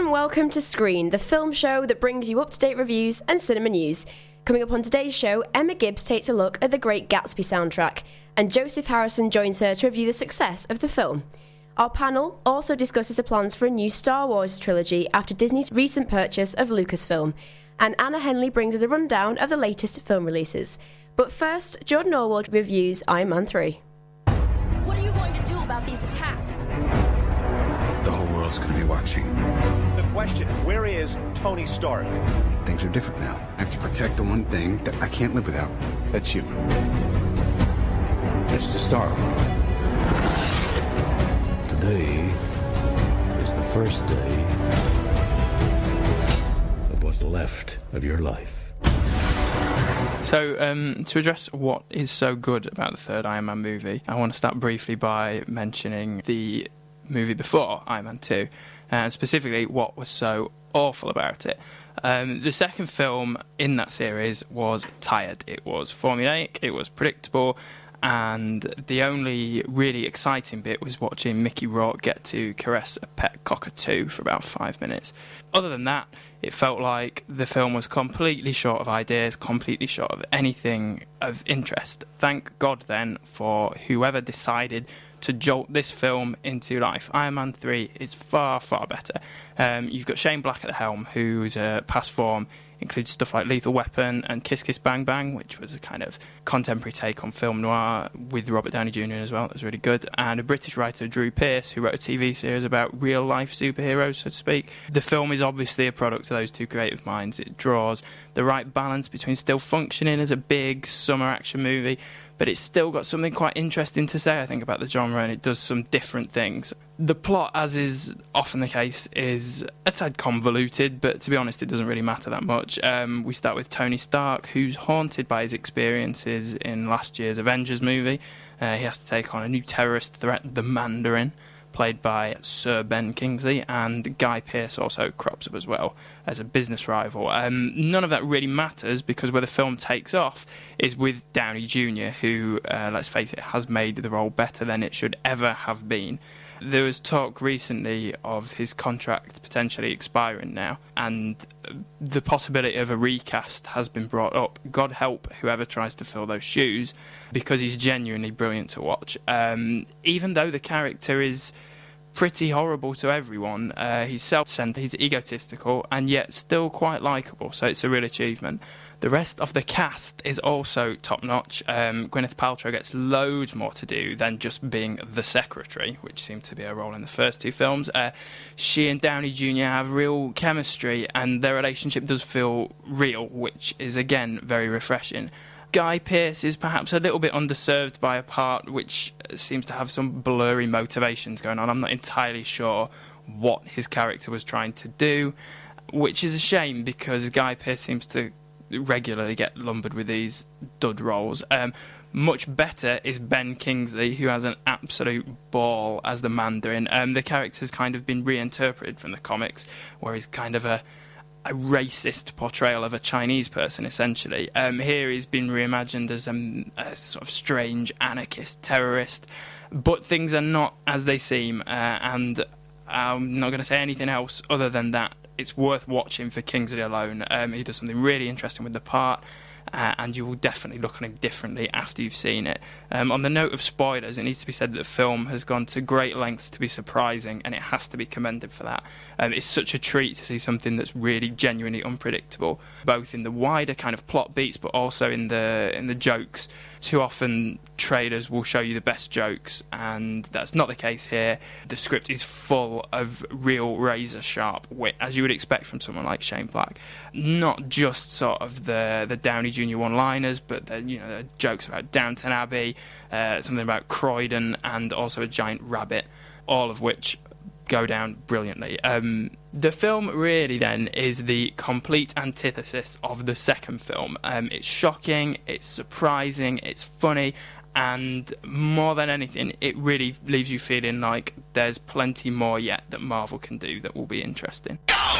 and welcome to Screen, the film show that brings you up-to-date reviews and cinema news. Coming up on today's show, Emma Gibbs takes a look at The Great Gatsby soundtrack, and Joseph Harrison joins her to review the success of the film. Our panel also discusses the plans for a new Star Wars trilogy after Disney's recent purchase of Lucasfilm, and Anna Henley brings us a rundown of the latest film releases. But first, Jordan Orwald reviews Iron Man 3. What are you going to do about these attacks? The whole world's going to be watching. The question, where is Tony Stark? Things are different now. I have to protect the one thing that I can't live without. That's you. Mr. Stark. Today is the first day of what's left of your life. So, to address what is so good about the third Iron Man movie, I want to start briefly by mentioning the movie before, Iron Man 2, and specifically what was so awful about it. The second film in that series was tired. It was formulaic, it was predictable, and the only really exciting bit was watching Mickey Rourke get to caress a pet cockatoo for about 5 minutes. Other than that, it felt like the film was completely short of ideas, completely short of anything of interest. Thank God then for whoever decided to jolt this film into life. Iron Man 3 is far, far better. You've got Shane Black at the helm, whose past form includes stuff like Lethal Weapon and Kiss Kiss Bang Bang, which was a kind of contemporary take on film noir with Robert Downey Jr. as well. That was really good. And a British writer, Drew Pearce, who wrote a TV series about real-life superheroes, so to speak. The film is obviously a product of those two creative minds. It draws the right balance between still functioning as a big summer action movie, but it's still got something quite interesting to say, I think, about the genre, and it does some different things. The plot, as is often the case, is a tad convoluted, but to be honest, it doesn't really matter that much. We start with Tony Stark, who's haunted by his experiences in last year's Avengers movie. He has to take on a new terrorist threat, the Mandarin, played by Sir Ben Kingsley, and Guy Pearce also crops up as well as a business rival. None of that really matters, because where the film takes off is with Downey Jr., who, let's face it, has made the role better than it should ever have been. There was talk recently of his contract potentially expiring now, and the possibility of a recast has been brought up. God help whoever tries to fill those shoes, because he's genuinely brilliant to watch. Even though the character is pretty horrible to everyone, he's self-centered, he's egotistical, and yet still quite likeable, so it's a real achievement. The rest of the cast is also top-notch. Gwyneth Paltrow gets loads more to do than just being the secretary, which seemed to be her role in the first two films. She and Downey Jr. have real chemistry, and their relationship does feel real, which is, again, very refreshing. Guy Pearce is perhaps a little bit underserved by a part which seems to have some blurry motivations going on. I'm not entirely sure what his character was trying to do, which is a shame, because Guy Pearce seems to regularly get lumbered with these dud roles. Much better is Ben Kingsley, who has an absolute ball as the Mandarin. The character's kind of been reinterpreted from the comics, where he's kind of a racist portrayal of a Chinese person, essentially. Here he's been reimagined as a sort of strange anarchist terrorist, but things are not as they seem, and I'm not going to say anything else other than that. It's worth watching for Kingsley alone. He does something really interesting with the part, and you will definitely look on him differently after you've seen it. On the note of spoilers, it needs to be said that the film has gone to great lengths to be surprising, and it has to be commended for that. It's such a treat to see something that's really genuinely unpredictable, both in the wider kind of plot beats, but also in the jokes. Too often trailers will show you the best jokes, and that's not the case here. The script is full of real razor-sharp wit, as you would expect from someone like Shane Black. Not just sort of the Downey Jr. one-liners, but the jokes about Downton Abbey, something about Croydon, and also a giant rabbit, all of which go down brilliantly. The film really then is the complete antithesis of the second film. It's shocking, it's surprising, it's funny, and more than anything, it really leaves you feeling like there's plenty more yet that Marvel can do that will be interesting.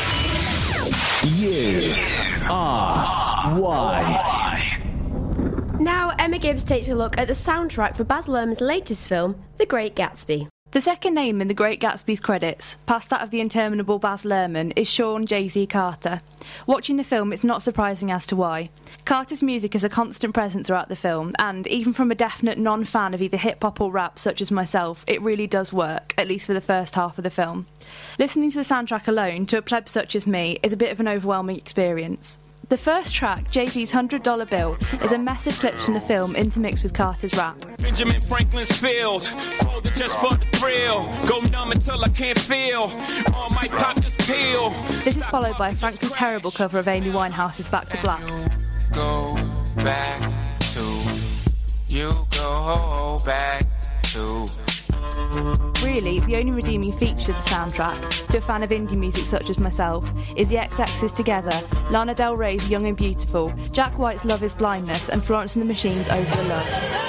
Why? Now Emma Gibbs takes a look at the soundtrack for Baz Luhrmann's latest film, The Great Gatsby. The second name in The Great Gatsby's credits, past that of the interminable Baz Luhrmann, is Sean Jay-Z Carter. Watching the film, it's not surprising as to why. Carter's music is a constant presence throughout the film, and even from a definite non-fan of either hip-hop or rap such as myself, it really does work, at least for the first half of the film. Listening to the soundtrack alone, to a pleb such as me, is a bit of an overwhelming experience. The first track, Jay-Z's $100 Bill, is a mess of clips from the film intermixed with Carter's rap. Benjamin Franklin's field, folded just for the thrill. Go numb until I can't feel. All my pop this pill. This is followed by a frankly terrible cover of Amy Winehouse's Back to Black. Go back to you. Go back to. Really, the only redeeming feature of the soundtrack, to a fan of indie music such as myself, is the XX's Together, Lana Del Rey's Young and Beautiful, Jack White's Love is Blindness, and Florence and the Machine's Over the Love.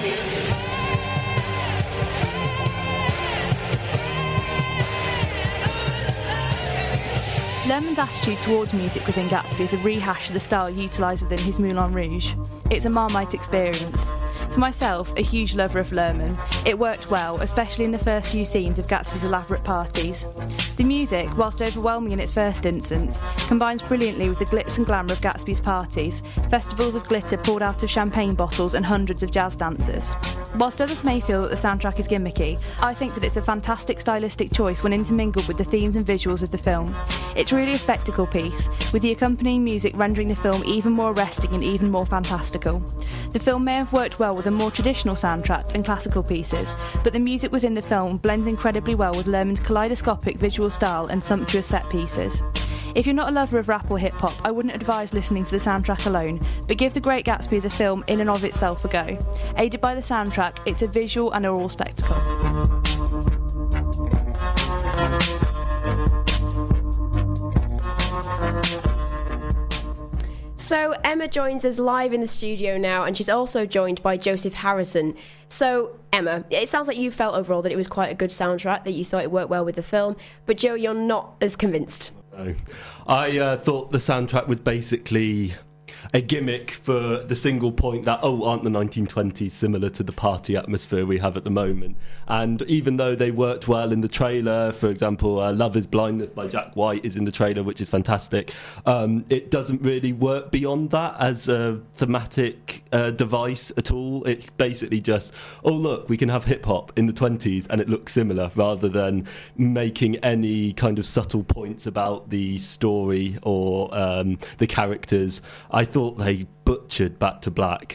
Luhrmann's attitude towards music within Gatsby is a rehash of the style utilised within his Moulin Rouge. It's a Marmite experience. For myself, a huge lover of Luhrmann, it worked well, especially in the first few scenes of Gatsby's elaborate parties. The music, whilst overwhelming in its first instance, combines brilliantly with the glitz and glamour of Gatsby's parties, festivals of glitter poured out of champagne bottles and hundreds of jazz dancers. Whilst others may feel that the soundtrack is gimmicky, I think that it's a fantastic stylistic choice when intermingled with the themes and visuals of the film. It's really a spectacle piece, with the accompanying music rendering the film even more arresting and even more fantastical. The film may have worked well with a more traditional soundtrack and classical pieces, but the music within the film blends incredibly well with Luhrmann's kaleidoscopic visual style and sumptuous set pieces. If you're not a lover of rap or hip-hop, I wouldn't advise listening to the soundtrack alone, but give The Great Gatsby as a film in and of itself a go. Aided by the soundtrack, it's a visual and oral spectacle. So Emma joins us live in the studio now, and she's also joined by Joseph Harrison. So Emma, it sounds like you felt overall that it was quite a good soundtrack, that you thought it worked well with the film, but Joe, you're not as convinced. No. I thought the soundtrack was basically a gimmick for the single point that, aren't the 1920s similar to the party atmosphere we have at the moment? And even though they worked well in the trailer, for example, Love is Blindness by Jack White is in the trailer, which is fantastic, it doesn't really work beyond that as a thematic device at all. It's basically just, look, we can have hip-hop in the 20s and it looks similar, rather than making any kind of subtle points about the story or the characters. I thought they butchered Back to Black.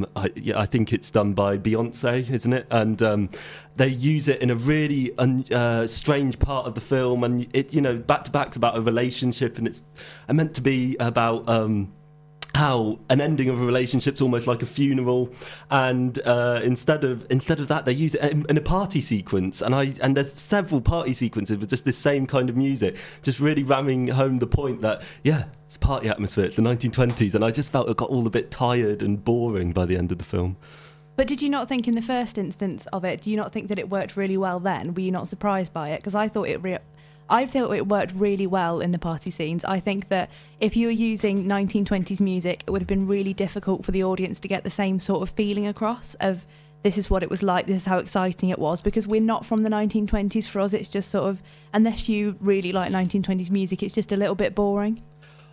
I think it's done by Beyonce, isn't it? And they use it in a really strange part of the film. And it, Back to Black's about a relationship, and it's meant to be about how an ending of a relationship's almost like a funeral, and instead of that, they use it in a party sequence, and there's several party sequences with just this same kind of music, just really ramming home the point that it's party atmosphere, it's the 1920s, and I just felt it got all a bit tired and boring by the end of the film. But did you not think in the first instance of it, do you not think that it worked really well then? Were you not surprised by it? Because I thought it worked really well in the party scenes. I think that if you were using 1920s music, it would have been really difficult for the audience to get the same sort of feeling across of this is what it was like, this is how exciting it was, because we're not from the 1920s. For us, it's just sort of, unless you really like 1920s music, it's just a little bit boring.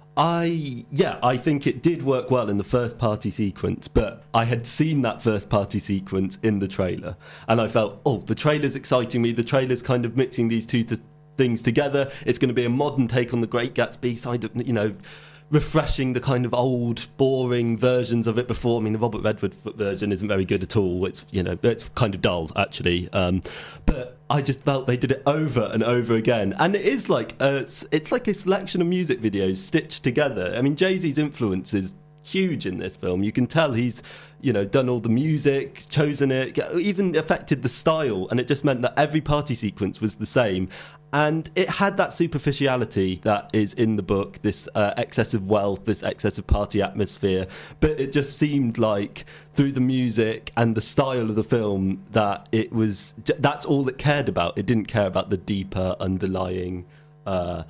I think it did work well in the first party sequence, but I had seen that first party sequence in the trailer, and I felt, the trailer's exciting me, the trailer's kind of mixing these two things together. It's going to be a modern take on the Great Gatsby side of, refreshing the kind of old, boring versions of it before. I mean, the Robert Redford version isn't very good at all. It's, it's kind of dull, actually. But I just felt they did it over and over again. And it is it's like a selection of music videos stitched together. I mean, Jay-Z's influence is huge in this film. You can tell he's, done all the music, chosen it, even affected the style, and it just meant that every party sequence was the same. And it had that superficiality that is in the book, this excessive wealth, this excessive party atmosphere. But it just seemed like, through the music and the style of the film, that that's all it cared about. It didn't care about the deeper underlying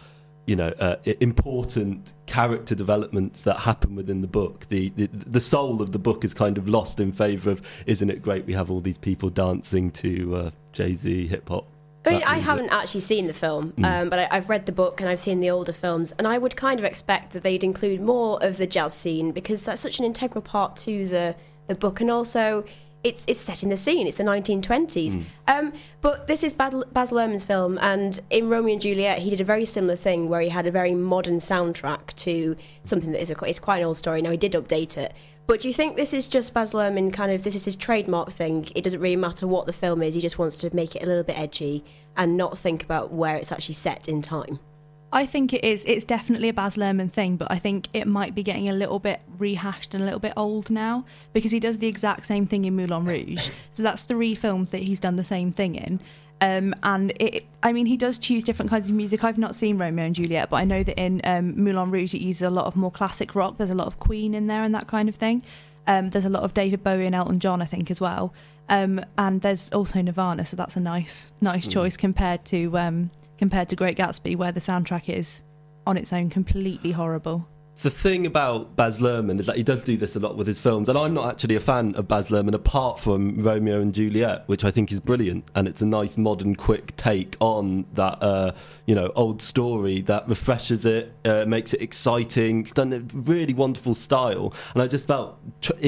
important character developments that happen within the book. The soul of the book is kind of lost in favour of, isn't it great we have all these people dancing to Jay-Z hip-hop. I mean, I haven't actually seen the film, but I've read the book and I've seen the older films, and I would kind of expect that they'd include more of the jazz scene, because that's such an integral part to the book, and also it's set in the scene. It's the 1920s. But this is Baz Luhrmann's film, and in Romeo and Juliet, he did a very similar thing where he had a very modern soundtrack to something that is quite an old story. Now, he did update it. But do you think this is just Baz Luhrmann, this is his trademark thing? It doesn't really matter what the film is, he just wants to make it a little bit edgy and not think about where it's actually set in time? I think it is. It's definitely a Baz Luhrmann thing, but I think it might be getting a little bit rehashed and a little bit old now, because he does the exact same thing in Moulin Rouge. So that's 3 films that he's done the same thing in. And he does choose different kinds of music. I've not seen Romeo and Juliet, but I know that in Moulin Rouge it uses a lot of more classic rock. There's a lot of Queen in there and that kind of thing. There's a lot of David Bowie and Elton John, I think, as well. And there's also Nirvana, so that's a nice choice compared to Great Gatsby, where the soundtrack is on its own completely horrible. The thing about Baz Luhrmann is that he does do this a lot with his films, and I'm not actually a fan of Baz Luhrmann apart from Romeo and Juliet, which I think is brilliant, and it's a nice modern quick take on that old story that refreshes it, makes it exciting, done a really wonderful style. And I just felt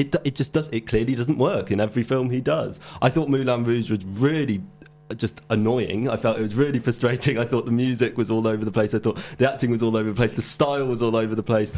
it clearly doesn't work in every film he does. I thought Moulin Rouge was really just annoying. I felt it was really frustrating. I thought the music was all over the place. I thought the acting was all over the place. The style was all over the place.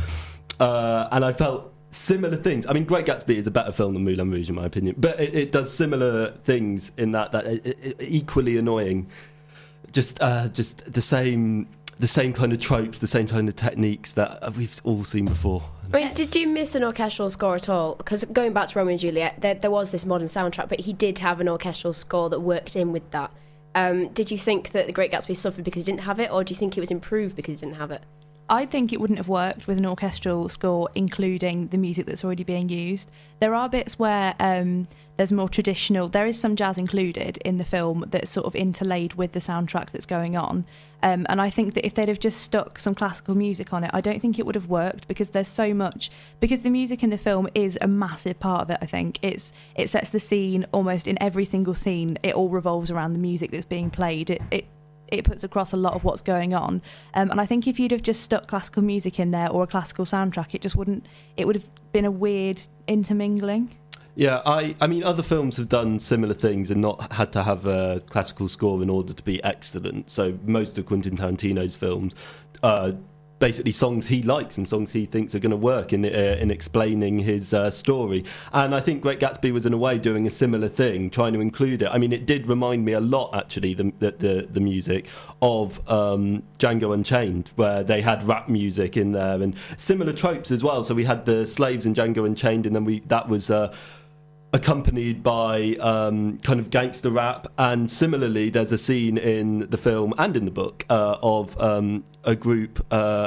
And I felt similar things. I mean, Great Gatsby is a better film than Moulin Rouge, in my opinion. But it does similar things in that equally annoying. Just the same kind of tropes, the same kind of techniques that we've all seen before. I mean, did you miss an orchestral score at all? Because going back to Romeo and Juliet, there was this modern soundtrack, but he did have an orchestral score that worked in with that. Did you think that The Great Gatsby suffered because he didn't have it, or do you think it was improved because he didn't have it? I think it wouldn't have worked with an orchestral score, including the music that's already being used. There are bits where there's more traditional. There is some jazz included in the film that's sort of interlaid with the soundtrack that's going on. And I think that if they'd have just stuck some classical music on it, I don't think it would have worked, because there's so much. Because the music in the film is a massive part of it, I think. It sets the scene almost in every single scene. It all revolves around the music that's being played. It puts across a lot of what's going on. And I think if you'd have just stuck classical music in there or a classical soundtrack, it would have been a weird intermingling. Yeah, I mean, other films have done similar things and not had to have a classical score in order to be excellent. So most of Quentin Tarantino's films are basically songs he likes and songs he thinks are going to work in explaining his story. And I think Great Gatsby was in a way doing a similar thing, trying to include it. I mean, it did remind me a lot, actually, the music of Django Unchained, where they had rap music in there and similar tropes as well. So we had the slaves in Django Unchained, and then that was accompanied by kind of gangster rap. And similarly, there's a scene in the film and in the book of a group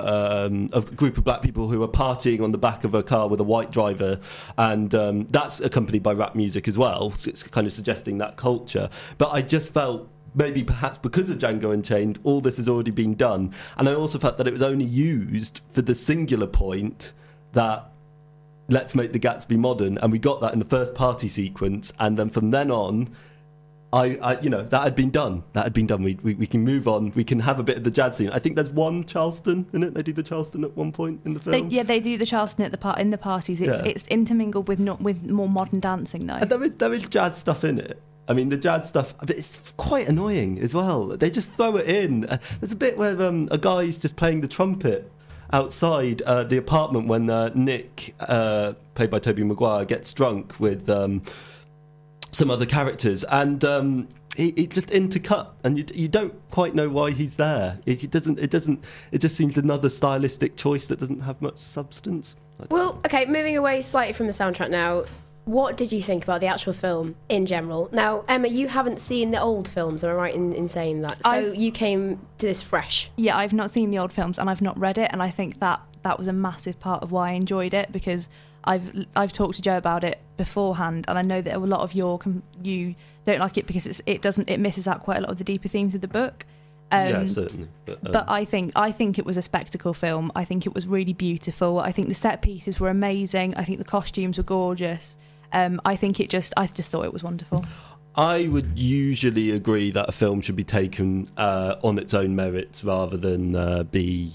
of black people who are partying on the back of a car with a white driver, and that's accompanied by rap music as well. So it's kind of suggesting that culture. But I just felt, maybe perhaps because of Django Unchained, all this has already been done. And I also felt that it was only used for the singular point that let's make the Gatsby modern, and we got that in the first party sequence, and then from then on, I that had been done. We can move on. We can have a bit of the jazz scene. I think there's one Charleston in it. They do the Charleston at one point in the film. They do the Charleston in the parties. It's intermingled with more modern dancing though. And there is jazz stuff in it. I mean, the jazz stuff, it's quite annoying as well. They just throw it in. There's a bit where a guy's just playing the trumpet outside the apartment when Nick, played by Tobey Maguire, gets drunk with some other characters, and he just intercut, and you don't quite know why he's there. It just seems another stylistic choice that doesn't have much substance. Well, okay, moving away slightly from the soundtrack now, what did you think about the actual film in general? Now, Emma, you haven't seen the old films, am I right in saying that? So you came to this fresh. Yeah, I've not seen the old films and I've not read it, and I think that was a massive part of why I enjoyed it, because I've talked to Joe about it beforehand, and I know that a lot of you don't like it because it misses out quite a lot of the deeper themes of the book. Yeah, certainly. But I think it was a spectacle film. I think it was really beautiful. I think the set pieces were amazing. I think the costumes were gorgeous. I just thought it was wonderful. I would usually agree that a film should be taken on its own merits rather than be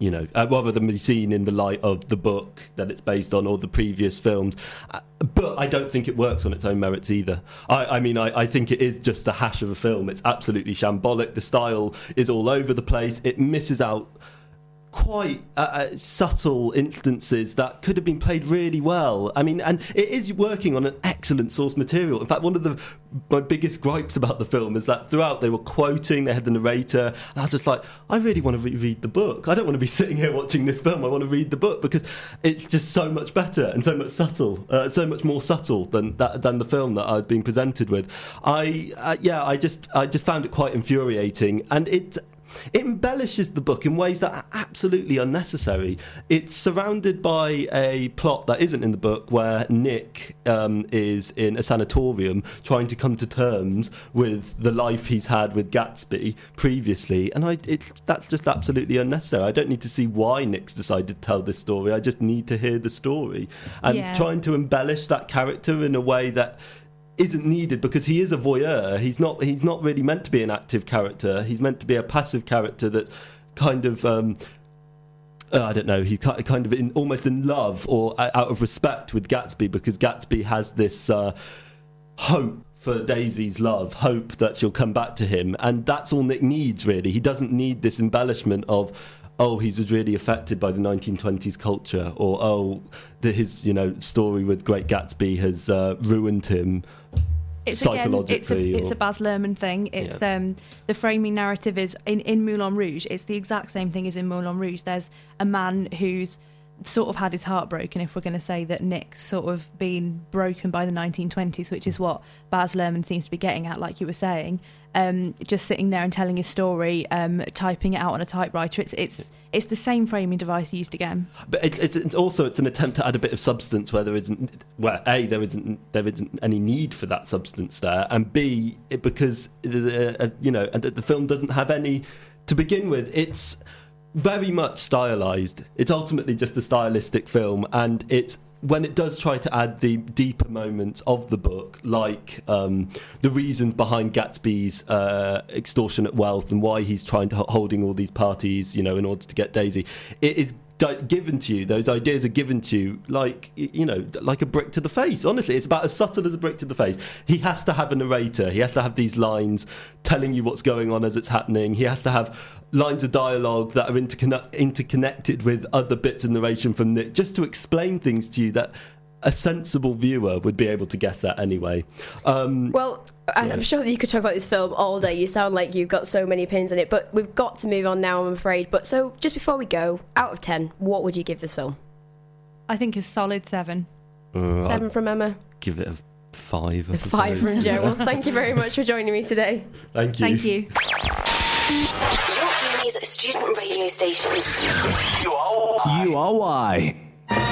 seen in the light of the book that it's based on or the previous films. But I don't think it works on its own merits either. I think it is just a hash of a film. It's absolutely shambolic. The style is all over the place. It misses out quite subtle instances that could have been played really well. I mean, and it is working on an excellent source material. In fact, one of my biggest gripes about the film is that throughout they were quoting, they had the narrator, and I was just like, I really want to read the book. I don't want to be sitting here watching this film. I want to read the book because it's just so much better and so much so much more subtle than the film that I've been presented with. I just found it quite infuriating, and it embellishes the book in ways that are absolutely unnecessary. It's surrounded by a plot that isn't in the book, where Nick is in a sanatorium trying to come to terms with the life he's had with Gatsby previously, and that's just absolutely unnecessary. I don't need to see why Nick's decided to tell this story. I just need to hear the story. And trying to embellish that character in a way that isn't needed, because he is a voyeur. He's not really meant to be an active character. He's meant to be a passive character that's kind of I don't know, he's kind of almost in love or out of respect with Gatsby, because Gatsby has this hope for Daisy's love, hope that she'll come back to him, and that's all Nick needs, really. He doesn't need this embellishment of, he was really affected by the 1920s culture, or his story with Great Gatsby has ruined him psychologically. It's a Baz Luhrmann thing. It's the framing narrative is in Moulin Rouge. It's the exact same thing as in Moulin Rouge. There's a man who's sort of had his heart broken, if we're going to say that Nick's sort of been broken by the 1920s, which is what Baz Luhrmann seems to be getting at, like you were saying. Just sitting there and telling his story, typing it out on a typewriter. It's the same framing device used again. But it's also an attempt to add a bit of substance where there isn't. Well, A, there isn't any need for that substance there, and B, because the film doesn't have any to begin with. It's very much stylized. It's ultimately just a stylistic film, and it's when it does try to add the deeper moments of the book, like the reasons behind Gatsby's extortionate wealth and why he's trying to holding all these parties, in order to get Daisy, it is given to you. Those ideas are given to you like a brick to the face. Honestly, it's about as subtle as a brick to the face. He has to have a narrator. He has to have these lines telling you what's going on as it's happening. He has to have lines of dialogue that are interconnected with other bits of narration from Nick, just to explain things to you that a sensible viewer would be able to guess at anyway. I'm sure that you could talk about this film all day. You sound like you've got so many opinions on it, but we've got to move on now, I'm afraid. But so, just before we go, out of 10, what would you give this film? I think a solid 7. 7 from Emma? Give it a 5. A 5 from Joe. Well, thank you very much for joining me today. Thank you. Thank you. York Uni's student radio station. You are why.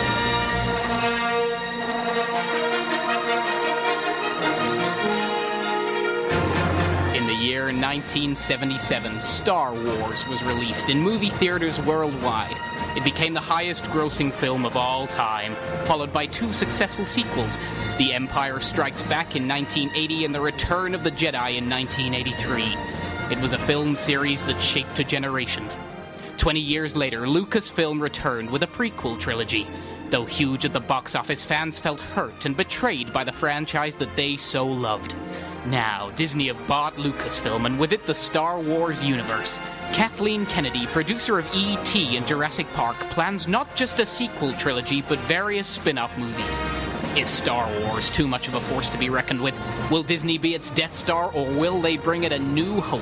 Year 1977, Star Wars was released in movie theaters worldwide. It became the highest-grossing film of all time, followed by 2 successful sequels, The Empire Strikes Back in 1980 and The Return of the Jedi in 1983. It was a film series that shaped a generation. 20 years later, Lucasfilm returned with a prequel trilogy. Though huge at the box office, fans felt hurt and betrayed by the franchise that they so loved. Now, Disney have bought Lucasfilm, and with it the Star Wars universe. Kathleen Kennedy, producer of E.T. and Jurassic Park, plans not just a sequel trilogy, but various spin-off movies. Is Star Wars too much of a force to be reckoned with? Will Disney be its Death Star, or will they bring it a new hope?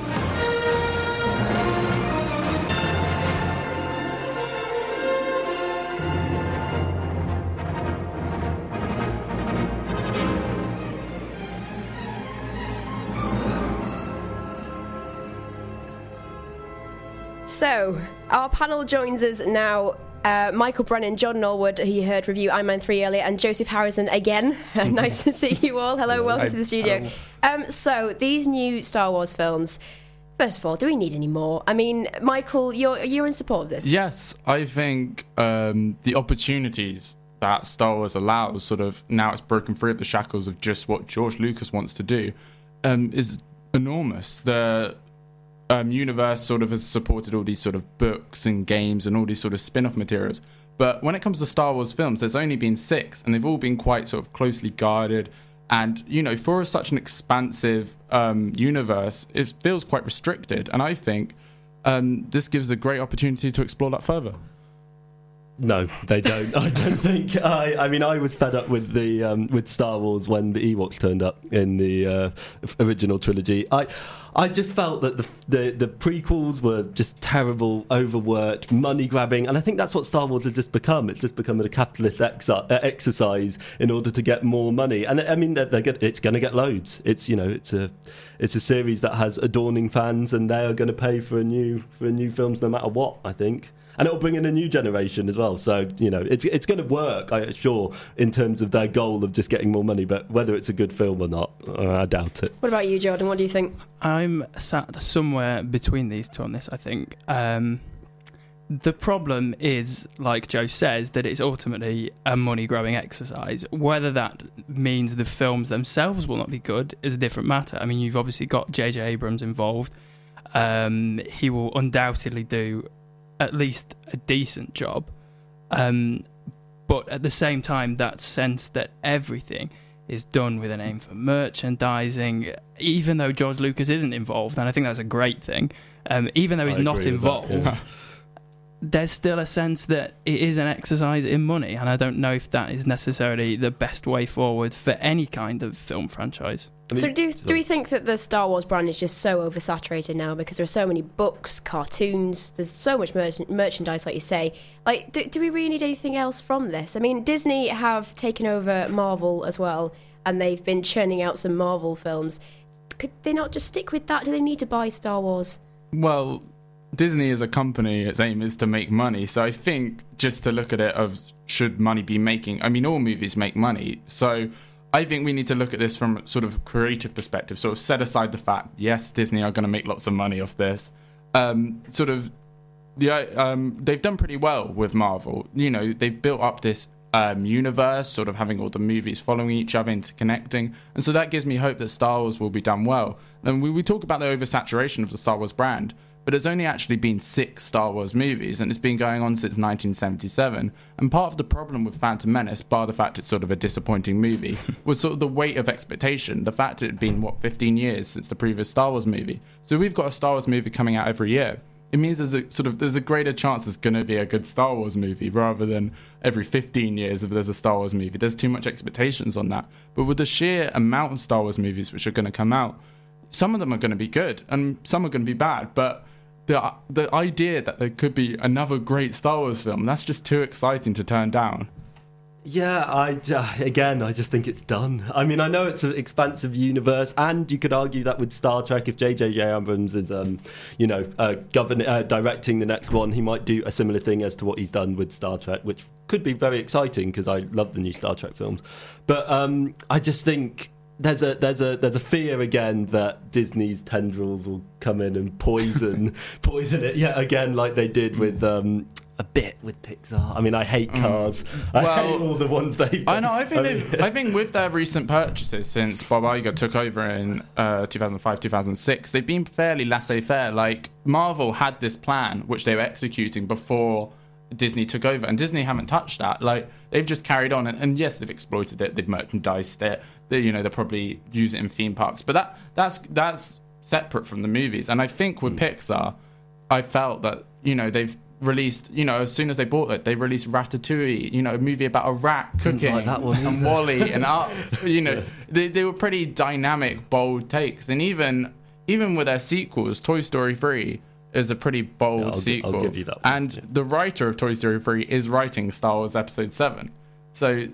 So, our panel joins us now. Michael Brennan, John Norwood, who you heard review Iron Man 3 earlier, and Joseph Harrison again. Nice to see you all. Hello, welcome to the studio. So, these new Star Wars films, First of all, do we need any more? I mean, Michael, you're in support of this. Yes, I think the opportunities that Star Wars allows, sort of now it's broken free of the shackles of just what George Lucas wants to do, is enormous. The universe sort of has supported all these sort of books and games and all these sort of spin-off materials. But when it comes to Star Wars films, there's only been 6, and they've all been quite sort of closely guarded. And, you know, for such an expansive universe, it feels quite restricted. And I think this gives a great opportunity to explore that further. No, they don't. I don't think. I mean, I was fed up with the with Star Wars when the Ewoks turned up in the original trilogy. I just felt that the prequels were just terrible, overworked, money grabbing, and I think that's what Star Wars has just become. It's just become a capitalist exercise in order to get more money. And I mean, it's going to get loads. It's a series that has adorning fans, and they are going to pay for new films no matter what, I think. And it'll bring in a new generation as well. So, you know, it's going to work, I'm sure, in terms of their goal of just getting more money. But whether it's a good film or not, I doubt it. What about you, Jordan? What do you think? I'm sat somewhere between these two on this, I think. The problem is, like Joe says, that it's ultimately a money-grabbing exercise. Whether that means the films themselves will not be good is a different matter. I mean, you've obviously got J.J. Abrams involved. He will undoubtedly do at least a decent job, but at the same time, that sense that everything is done with an aim for merchandising, even though George Lucas isn't involved, and I think that's a great thing, even though he's not involved, there's still a sense that it is an exercise in money, and I don't know if that is necessarily the best way forward for any kind of film franchise. I mean, so do we think that the Star Wars brand is just so oversaturated now because there are so many books, cartoons, there's so much merchandise, like you say. Like, do we really need anything else from this? I mean, Disney have taken over Marvel as well, and they've been churning out some Marvel films. Could they not just stick with that? Do they need to buy Star Wars? Well, Disney as a company, its aim is to make money. So I think just to look at it of should money be making, I mean, all movies make money. So I think we need to look at this from sort of a creative perspective, sort of set aside the fact, yes, Disney are going to make lots of money off this. They've done pretty well with Marvel. You know, they've built up this universe, sort of having all the movies following each other, interconnecting. And so that gives me hope that Star Wars will be done well. And we talk about the oversaturation of the Star Wars brand, but there's only actually been 6 Star Wars movies, and it's been going on since 1977. And part of the problem with Phantom Menace, bar the fact it's sort of a disappointing movie, was sort of the weight of expectation. The fact it had been, 15 years since the previous Star Wars movie. So we've got a Star Wars movie coming out every year. It means there's a greater chance there's going to be a good Star Wars movie rather than every 15 years if there's a Star Wars movie. There's too much expectations on that. But with the sheer amount of Star Wars movies which are going to come out, some of them are going to be good and some are going to be bad. But the idea that there could be another great Star Wars film, that's just too exciting to turn down. Yeah, I just think it's done. I mean, I know it's an expansive universe, and you could argue that with Star Trek, if J.J. Abrams is, directing the next one, he might do a similar thing as to what he's done with Star Trek, which could be very exciting because I love the new Star Trek films. But I just think there's a fear again that Disney's tendrils will come in and poison it yet again, like they did with a bit with Pixar. I mean, I hate Cars. I hate all the ones they've done. I know. I think with their recent purchases since Bob Iger took over in 2005, 2006, they've been fairly laissez-faire. Like, Marvel had this plan which they were executing before Disney took over, and Disney haven't touched that. Like, they've just carried on, and yes, they've exploited it, they've merchandised it, they'll probably use it in theme parks, but that's separate from the movies. And I think with Pixar, I felt that they've released, as soon as they bought it, they released Ratatouille, a movie about a rat cooking, like that one, and Wall-E and Up. They were pretty dynamic, bold takes, and even with their sequels, Toy Story 3 is a pretty bold sequel. I'll give you that one. And the writer of Toy Story 3 is writing Star Wars Episode 7. So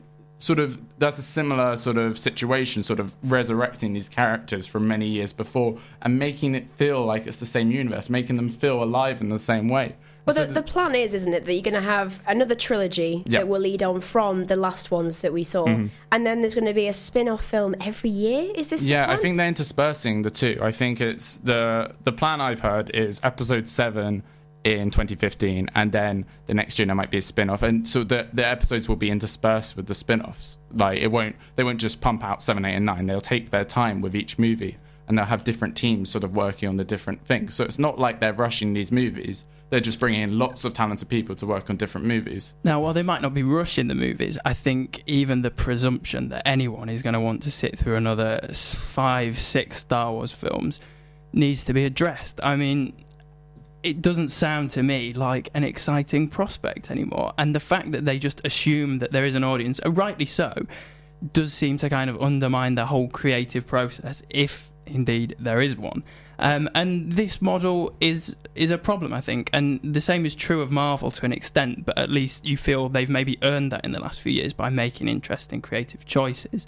that's a similar sort of situation, sort of resurrecting these characters from many years before and making it feel like it's the same universe, making them feel alive in the same way. Well, So the plan is, isn't it, that you're going to have another trilogy that will lead on from the last ones that we saw, and then there's going to be a spin-off film every year? Is this the plan? I think they're interspersing the two. I think it's the plan I've heard is episode 7 in 2015, and then the next year there might be a spin-off, and so the episodes will be interspersed with the spin-offs. Like they won't just pump out 7, 8 and 9. They'll take their time with each movie, and they'll have different teams sort of working on the different things. So it's not like they're rushing these movies. They're just bringing in lots of talented people to work on different movies. Now, while they might not be rushing the movies, I think even the presumption that anyone is going to want to sit through another 5, 6 Star Wars films needs to be addressed. I mean, it doesn't sound to me like an exciting prospect anymore. And the fact that they just assume that there is an audience, rightly so, does seem to kind of undermine the whole creative process, if indeed there is one. And this model is a problem, I think. And the same is true of Marvel to an extent, but at least you feel they've maybe earned that in the last few years by making interesting creative choices.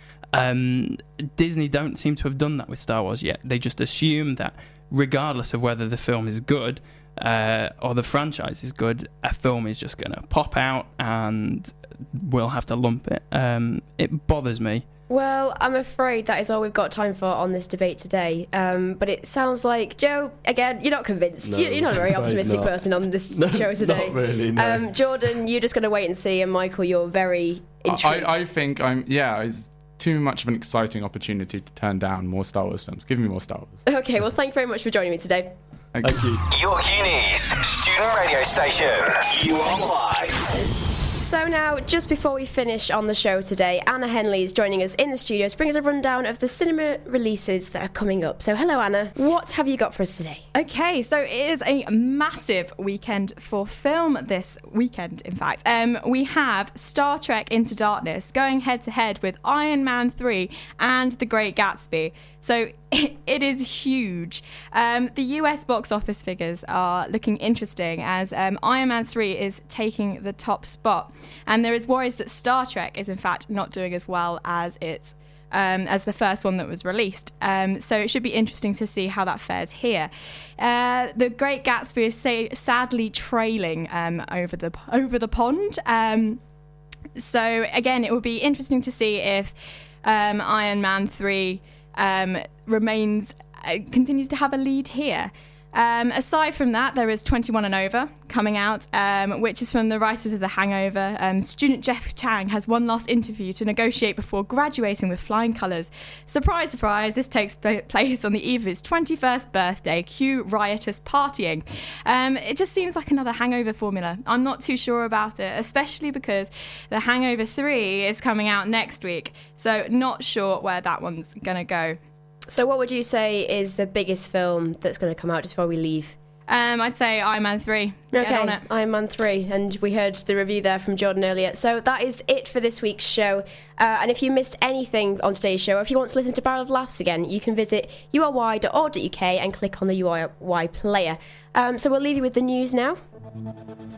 Disney don't seem to have done that with Star Wars yet. They just assume that regardless of whether the film is good or the franchise is good, a film is just going to pop out and we'll have to lump it. It bothers me. Well, I'm afraid that is all we've got time for on this debate today. But it sounds like, Joe, again, you're not convinced. No, you're not a very optimistic person on this show today. Not really, no. Jordan, you're just going to wait and see. And Michael, you're very intrigued. I think it's too much of an exciting opportunity to turn down more Star Wars films. Give me more Star Wars. Okay, well, thank you very much for joining me today. Thank you. Your Unis student radio station. You are live. So now, just before we finish on the show today, Anna Henley is joining us in the studio to bring us a rundown of the cinema releases that are coming up. So hello, Anna. What have you got for us today? Okay, so it is a massive weekend for film this weekend, in fact. We have Star Trek Into Darkness going head-to-head with Iron Man 3 and The Great Gatsby. So it is huge. The US box office figures are looking interesting as Iron Man 3 is taking the top spot. And there is worries that Star Trek is in fact not doing as well as as the first one that was released. So it should be interesting to see how that fares here. The Great Gatsby is sadly trailing over the pond. So again, it will be interesting to see if Iron Man 3 continues to have a lead here. Aside from that, there is 21 and Over coming out, which is from the writers of The Hangover. Student Jeff Chang has one last interview to negotiate before graduating with flying colours. Surprise, surprise, this takes place on the eve of his 21st birthday. Cue riotous partying. It just seems like another Hangover formula. I'm not too sure about it, especially because The Hangover 3 is coming out next week. So not sure where that one's going to go. So what would you say is the biggest film that's going to come out just before we leave? I'd say Iron Man 3. Get on it. Iron Man 3. And we heard the review there from Jordan earlier. So that is it for this week's show. And if you missed anything on today's show, or if you want to listen to Barrel of Laughs again, you can visit ury.org.uk and click on the URY player. So we'll leave you with the news now.